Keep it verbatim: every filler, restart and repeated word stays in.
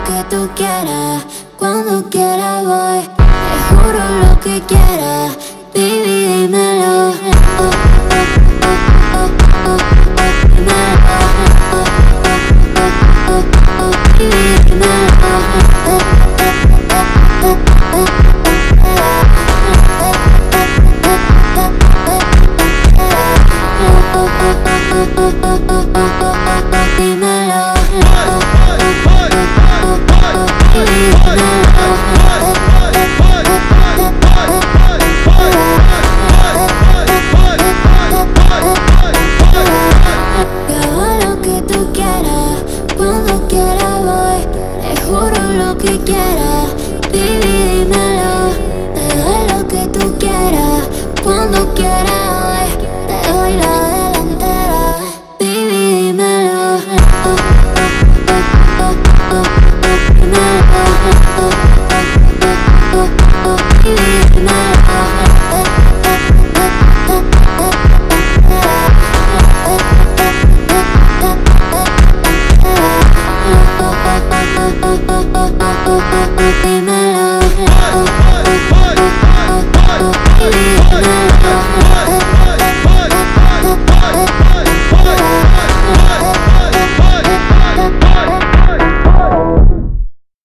que tú quieras, cuando quieras voy. Te juro lo que quieras, baby, dímelo. Oh, oh, oh, oh, oh, oh, dímelo. Oh, oh, oh, oh, oh, baby, dímelo. Lo que quieras, baby, dímelo. Te doy lo que tú quieras, cuando quieras hoy. Te doy la delantera, baby, dímelo. Oh, oh, oh, oh, oh, oh, dímelo. Oh, oh, oh, oh, oh, baby, dímelo. Dímelo.